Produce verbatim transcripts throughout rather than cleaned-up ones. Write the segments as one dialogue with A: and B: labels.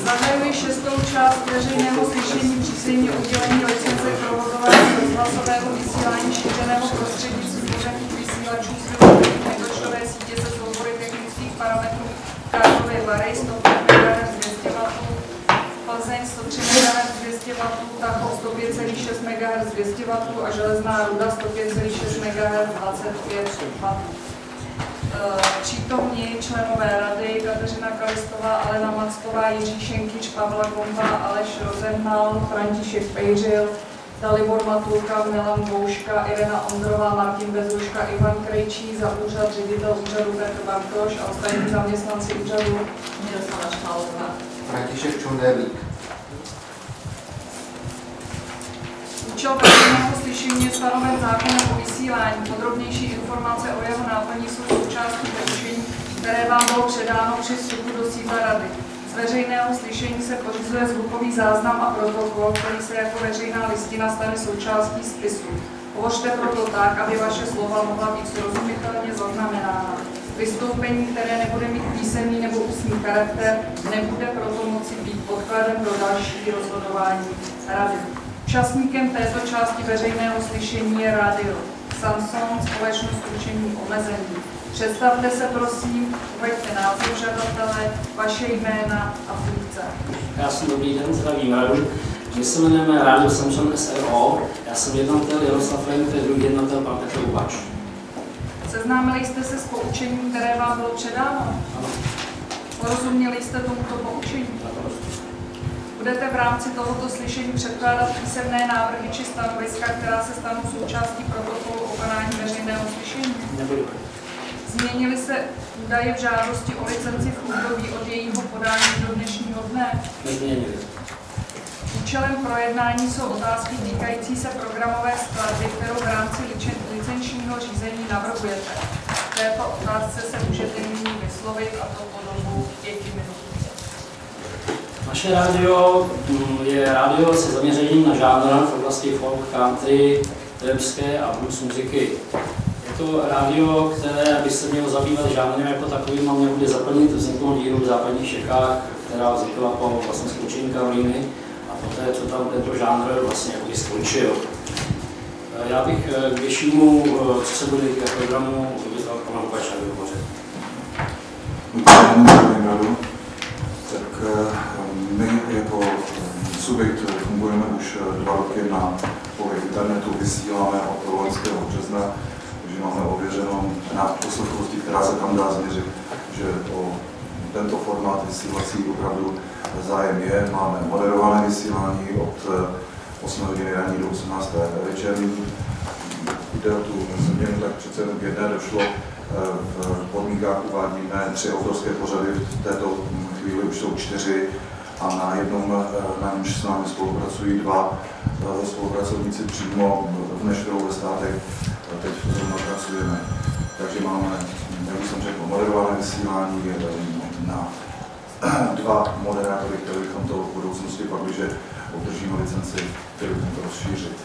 A: Zahajuji šestou část veřejného slyšení přísejní udělení licence k provozování rozhlasového vysílání šířeného prostřednictvím pozemních vysílačů s využitím nedočtové sítě se soubory technických parametrů Karlovy Vary sto pět megahertzů dvě stě wattů, Plzeň sto tři megahertzů dvě stě wattů, Tachov sto pět celá šest megahertzů dvě stě wattů a Železná Ruda sto pět celá šest megahertzů dvacet pět wattů. Přítomní členové rady Kateřina Kalistová, Alena Macková, Jiří Šenkyč, Pavla Komba, Aleš Rozenhal, František Pejřil, Dalibor Matulka, Milan Bouška, Irena Ondrová, Martin Bezuška, Ivan Krejčí, za úřad ředitel úřadu Petr Bartoš a ostatní zaměstnanci úřadu Miroslava Šmálová.
B: František Čunderlík.
A: Účel veřejného slyšení je stanoven zákonem o vysílání. Podrobnější informace o jeho náplni jsou součástí poučení, které vám bylo předáno při vstupu do sídla rady. Z veřejného slyšení se pořizuje zvukový záznam a protokol, který se jako veřejná listina stane součástí spisu. Hovořte proto tak, aby vaše slova mohla být srozumitelně zaznamenána. Vystoupení, které nebude mít písemný nebo ústní charakter, nebude proto moci být podkladem pro další rozhodování rady. Účastníkem této části veřejného slyšení je rádio Samson, společnost ručení omezení. Představte se prosím, uveďte název žadatele, vaše jména a funkce.
C: Já jsem dobrý den, zdravím radu. My se jmenujeme Rádio Samson S R O. Já jsem jednatel Jaroslav Lejn, to je druhý jednatel pan Petr Ubač.
A: Seznámili jste se s poučením, které vám bylo předáno?
C: Ano.
A: Porozuměli jste tomuto poučení? Budete v rámci tohoto slyšení předkládat písemné návrhy či stanoviska, která se stanou součástí protokolu o konání veřejného slyšení?
C: Nebudu.
A: Změnily se údaje v žádosti o licenci v období od jejího podání do dnešního dne?
C: Nezměnili.
A: Účelem projednání jsou otázky týkající se programové skladby, kterou v rámci licenčního řízení navrhujete. V této otázce se můžete nyní vyslovit, a to po dobu pěti minut.
C: Naše rádio je rádio se zaměřením na žánr v oblasti folk, country, trapské a blues muziky. Je to rádio, které by se mělo zabývat žánrem jako takovým a mělo by zaplnit vzniklou díru v západních Čechách, která vznikla po vlastně skončení Karolíny a poté, co tam tento žánr vlastně jako skončil. Já bych k většímu, co se bude týkat programu, vyzval pana Ubača vyhovořit.
D: Tak my jako subjekt fungujeme už dva roky na poli internetu, vysíláme od loňského března, takže máme ověřeno na poslechovosti, která se tam dá změřit, že o tento formát vysílací opravdu zájem je. Máme moderované vysílání od osmé hodiny ranní do osmnácté večerní. Jde o tu změnu, tak přece jenom k jedné došlo. V podmínkách uvádíme tři autorské pořady, v této chvíli už jsou čtyři a na jednom, na němž s námi spolupracují dva spolupracovníci přímo v Nešvilu ve státech, teď zrovna pracujeme. Takže máme, jak už jsem řekl, moderované vysílání na dva moderátory, které bychom to v budoucnosti pak, když obdržíme licenci, které bychom to rozšířit.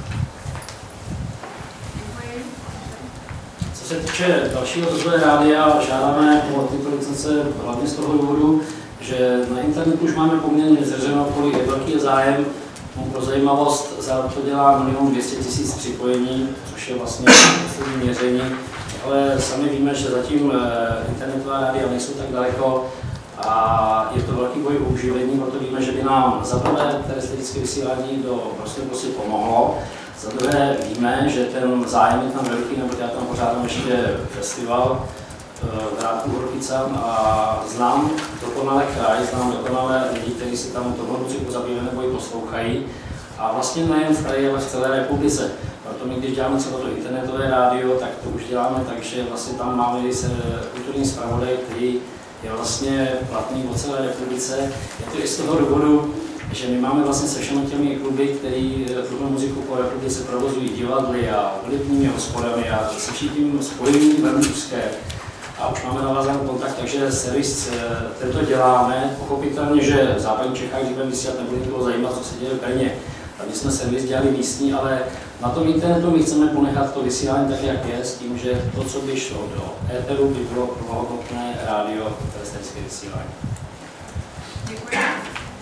C: Co se týče dalšího rozvoje rádia, žádáme o tyto licence hlavně z toho důvodu, že na internetu už máme poměrně zřešeno, kolik je velký zájem. Pro zajímavost, za rok to dělá milion dvě stě tisíc připojení, což je vlastně poslední měření, ale sami víme, že zatím internetová rádia nejsou tak daleko a je to velký boj o uživení, proto víme, že by nám za prvé terestrické vysílání do Prostějovky pomohlo. Za druhé víme, že ten zájem je tam velký, nebo já tam pořádám ještě festival v Hrádku Horkicán a znám dokonale kraj, znám dokonale lidi, kteří si tam tohle muziku zabývají nebo ji poslouchají. A vlastně nejen v kraji, ale v celé republice. Proto my, když děláme celé to internetové rádio, tak to už děláme tak, že vlastně tam máme se kulturní zpravodaj, který je vlastně platný po celé republice. Je to i z toho důvodu, že my máme vlastně se všemi těmi kluby, který tuto muziku po republice provozují divadly a hudebními hospodami a se vším tím spojení velmi úzké. A už máme navázaný kontakt, takže servis tento děláme. Pochopitelně, že v západních Čechách, když budeme vysílat, nebude toho zajímat, co se děje v Brně. Tady jsme servis dělali místní, ale na tom internetu my chceme ponechat to vysílání tak, jak je, s tím, že to, co by šlo do éteru, by bylo plnohodnotné rádio terestrické vysílání.
A: Děkuji.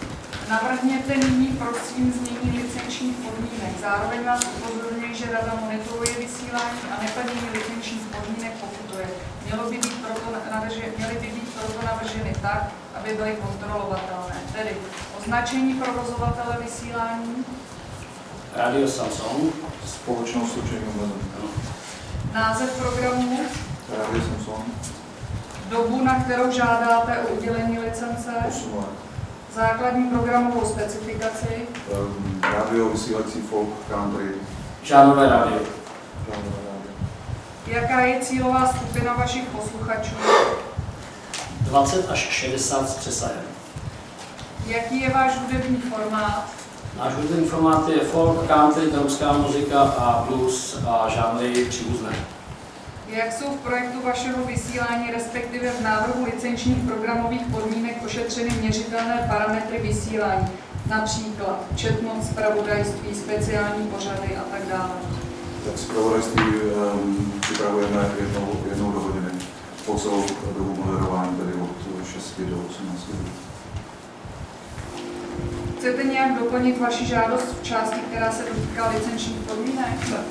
A: Navrhněte nyní prosím změní licenčních podmínek. Zároveň vás upozorňuji, že Rada monitoruje vysílání a neplnění licenčních podmínek pokutuje. Mělo by být proto navrže, měly by být proto navrženy tak, aby byly kontrolovatelné. Tedy označení provozovatele vysílání,
C: Radio Samsung,
D: Společnost s ručením omezeným.
A: název programu,
D: Radio Samsung,
A: dobu, na kterou žádáte o udělení licence,
D: osm let.
A: základní programovou specifikaci,
D: Um, rádio, vysílající folk, country,
C: žánrové rádio,
D: žánrové rádio.
A: jaká je cílová skupina vašich posluchačů,
C: dvacet až šedesát s přesahem.
A: jaký je váš hudební formát,
C: Náš hudební formát je folk, country, romská muzika a blues a žánry příbuzné.
A: jak jsou v projektu vašeho vysílání, respektive v návrhu licenčních programových podmínek ošetřeny měřitelné parametry vysílání, například četnost, zpravodajství, speciální pořady a tak dále.
D: Tak zpravodajství um, připravujeme jednou, jednou do hodiny po celou dobu moderování, tedy od šesti do osmnácti hodin.
A: Chcete nějak doplnit vaši žádost v části, která se dotýká licenčních podmínek?
D: Ne.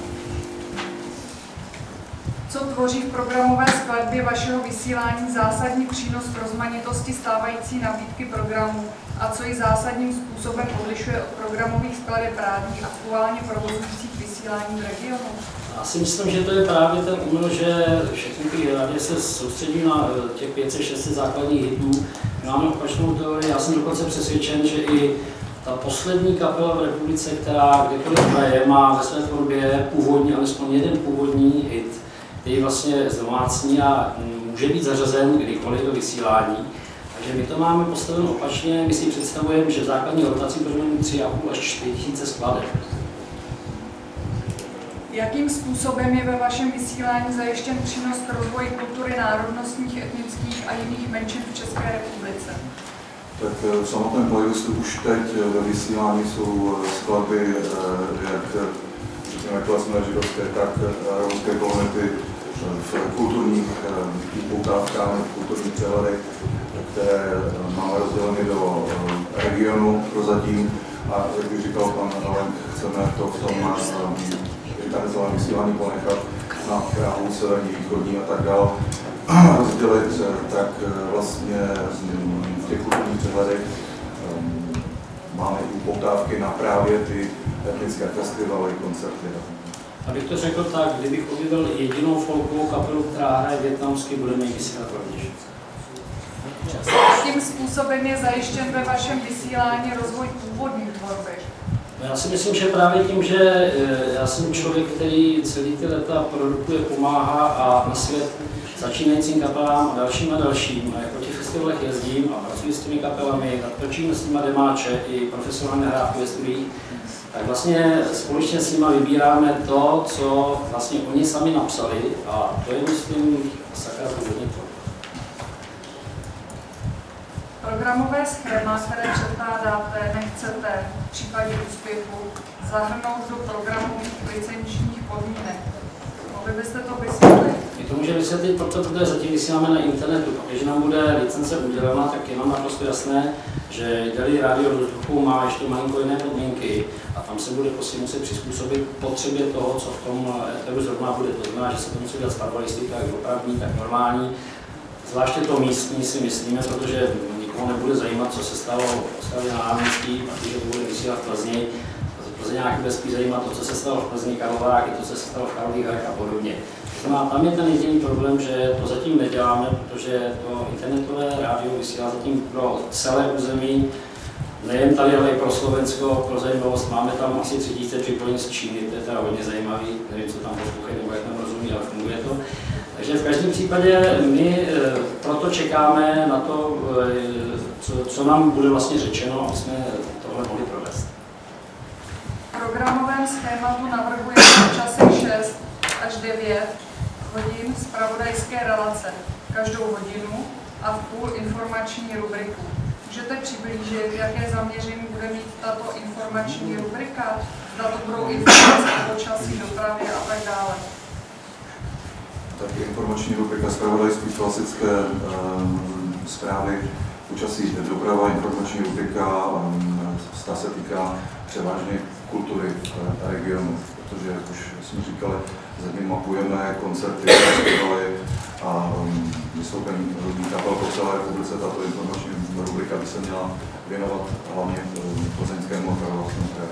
A: Co tvoří v programové skladbě vašeho vysílání zásadní přínos k rozmanitosti stávající nabídky programů a co ji zásadním způsobem odlišuje od programových skladeb rádií aktuálně provozujících vysílání v regionu?
C: Já si myslím, že to je právě ten úmysl, že všechny ty rádia se soustředí na těch pět set šest set základních hitů. My máme opačnou teorii, já jsem dokonce přesvědčen, že i ta poslední kapela v republice, která kdekoliv hraje, má ve své tvorbě původní, alespoň jeden původní hit, který vlastně zdomácní a může být zařazen kdykoliv do vysílání. Takže my to máme postaveno opačně, my si představujeme, že v základní rotaci budeme mít tři a půl až čtyři tisíce skladeb.
A: Jakým způsobem je ve vašem vysílání zajištěn přínos k rozvoji kultury národnostních, etnických a jiných menšin v České republice?
D: Tak v samotném playlistu už teď ve vysílání jsou skladby jak řekněme klasné židovské, tak romské komunity v kulturních upoutávkách, v kulturních přehledech, které máme rozděleny do regionu prozatím. A jak už říkal pan Alen, chceme to v tom internetové vysílání ponechat na Prahu, severní, východní a tak dále. Rozdělit, tak vlastně v těch kulturních přehledech máme i poptávky na právě ty etnické festivaly, koncerty.
C: Abych to řekl tak, kdybych objevil jedinou folkovou kapelu, která hraje vietnamsky, budeme ji vysílat rovněž.
A: Jakým způsobem je zajištěn ve vašem vysílání rozvoj původní tvorby?
C: Já si myslím, že právě tím, že já jsem člověk, který celý ty leta produkuje, pomáhá a na svět začínajícím kapelám a dalším a dalším. A jako těch festivalech jezdím a pracuji s těmi kapelami, natočíme s nimi demáče i profesionální nahrávky ve studiích, tak vlastně společně s nimi vybíráme to, co vlastně oni sami napsali a to je, myslím, sakra původně to.
A: Programové schéma, které předkládáte, nechcete v případě úspěchu zahrnout do programových licenčních podmínek. Mohli byste to vysvětlit?
C: My to můžeme vysvětlit, proto, protože zatím vysíláme na internetu. Když nám bude licence udělena, tak je nám naprosto jasné, že jde-li rádio do vzduchu, má ještě malinko jiné podmínky a tam se bude prostě muset přizpůsobit potřebě toho, co v tom éteru zrovna bude. To znamená, že se to musí dělat zpravodajství, tak dopravní, tak normální. Zvláště to místní si myslíme, protože nikoho nebude zajímat, co se stalo v na náměstí, protože to bude vysílat v Plzni. Plzeňáky bude spíš zajímat to, co se stalo v Plzni, Karlovách, i to, co se stalo v Karlových Varech a podobně. To znamená, tam je ten jediný problém, že to zatím neděláme, protože to internetové rádio vysílá zatím pro celé území, nejen tady, ale i pro Slovensko, pro zajímavost. Máme tam asi tři tisíce připojení z Číny, to je teda hodně zajímavý, nevím, co tam poslouchají, nebo jak tam rozumí, ale funguje to. Takže v každém případě my proto čekáme na to, co, co nám bude vlastně řečeno, aby jsme tohle mohli provést.
A: V programovém schématu navrhujeme v čase šest až devět hodin zpravodajské relace, každou hodinu a v půl informační rubriku. Můžete přiblížit, jaké zaměření bude mít tato informační rubrika? Zda to budou informace o počasí, dopravě a tak dále.
D: Tak informační rubrika zpravodajství, klasické um, zprávy, počasí, doprava, informační rubrika, um, se týká převážně kultury regionu, protože, jak už jsme říkali, zatím mapujeme koncerty, festivaly a um, vystoupení různých kapel po celé republice. Tato informační rubrika by se měla věnovat hlavně plzeňskému a karlovarskému kraji.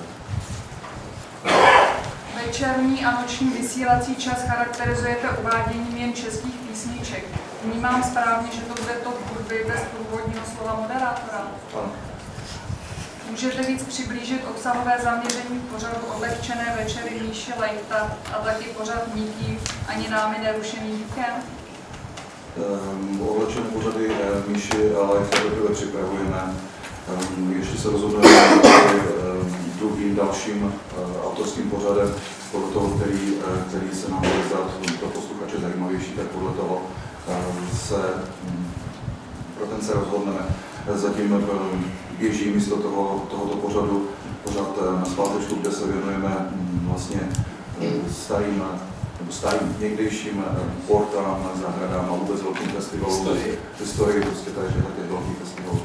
A: Večerní a noční vysílací čas charakterizujete uváděním jen českých písniček. Vnímám správně, že to bude top hudby bez průvodního slova moderátora.
D: Ano.
A: Můžete víc přiblížit obsahové zaměření pořadu Odlehčené večery Míši Lejta a taky pořad Niký ani námi nerušený víkend?
D: Um, Odlehčené pořady Míši Lejta teprve připravujeme. Um, ještě se rozhodneme um, druhým dalším uh, autorským pořadem, podle toho, který, uh, který se nám bude zdát pro posluchače zajímavější, tak podle toho uh, se um, pro ten se rozhodneme. Zatím uh, běží místo toho, tohoto pořadu pořad uh, na zpátečku, kde se věnujeme um, vlastně uh, starým, nebo starým někdejším uh, portám, zahradám a vůbec velkým festivalům. Historii, prostě tady těch velkých festivalů.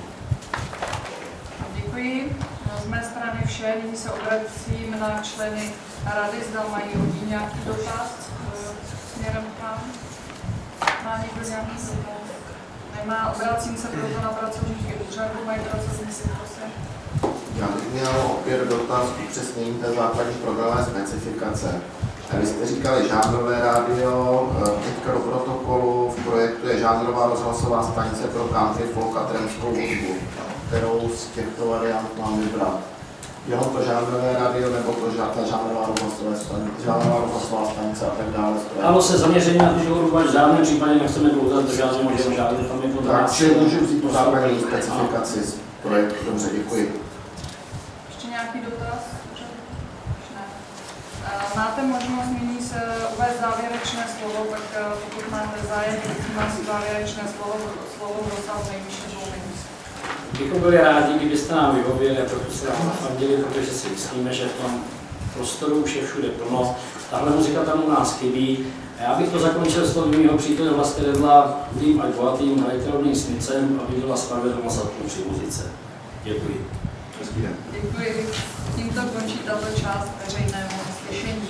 A: Děkuji. Z mé strany vše. Nyní se obracím na členy rady, zda mají od ní nějaký dotaz směrem k nám. Má někdo nějaký dotaz? Nemá. Obracím se proto na pracovníky úřadu. Mají pracovníci, prosím.
B: Já bych měl opět dotaz upřesnění té základní programové specifikace. Vy jste říkali žánrové rádio, teďka do protokolu v projektu je žánrová rozhlasová stanice pro country, folk a trampskou hudbu. Kterou z těchto variant mám vybrat? Jenom to žánrové rádio nebo to ta žánrová rozhlasová stanice, žánrová rozhlasová stanice a tak dále?
C: Ano, se zaměření na tu život v žádném případě nechceme dlouho zdržovat, že můžeme žádný tam je podrát.
B: Tak si můžu vzít tu základní specifikaci z projektu. Dobře, děkuji.
A: Ještě nějaký dotaz? Ne. Máte možnost nyní se uvést závěrečné slovo, tak pokud máte zájem, prosím vás závěrečné slovo, slovo v rozsahu nejvyšší dvou minut.
C: Bychom byli rádi, kdybyste nám vyhověli a trochu se nám nafandili, protože si myslíme, že v tom prostoru už je všude plno. Tahle muzika tam u nás chybí. A já bych to zakončil slovy mého přítele Vlasty Redla, mým ať bohatým elektronným smycem, aby byla spravedlnost při muzice. Děkuji.
D: Hezký den.
A: Děkuji. Tímto končí tato část veřejného slyšení.